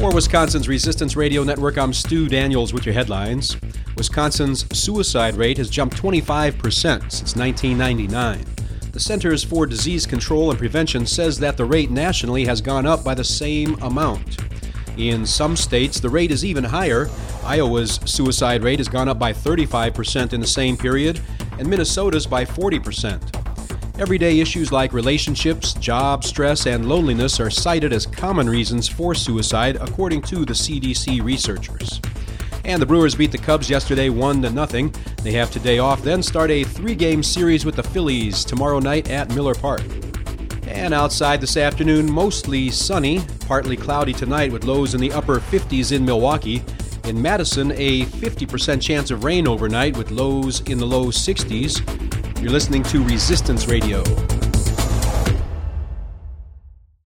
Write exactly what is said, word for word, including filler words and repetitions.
For Wisconsin's Resistance Radio Network, I'm Stu Daniels with your headlines. Wisconsin's suicide rate has jumped twenty-five percent since nineteen ninety-nine. The Centers for Disease Control and Prevention says that the rate nationally has gone up by the same amount. In some states, the rate is even higher. Iowa's suicide rate has gone up by thirty-five percent in the same period, and Minnesota's by forty percent. Everyday issues like relationships, job stress, and loneliness are cited as common reasons for suicide, according to the C D C researchers. And the Brewers beat the Cubs yesterday one to nothing. They have today off, then start a three-game series with the Phillies tomorrow night at Miller Park. And outside this afternoon, mostly sunny, partly cloudy tonight with lows in the upper fifties in Milwaukee. In Madison, a fifty percent chance of rain overnight with lows in the low sixties. You're listening to Resistance Radio.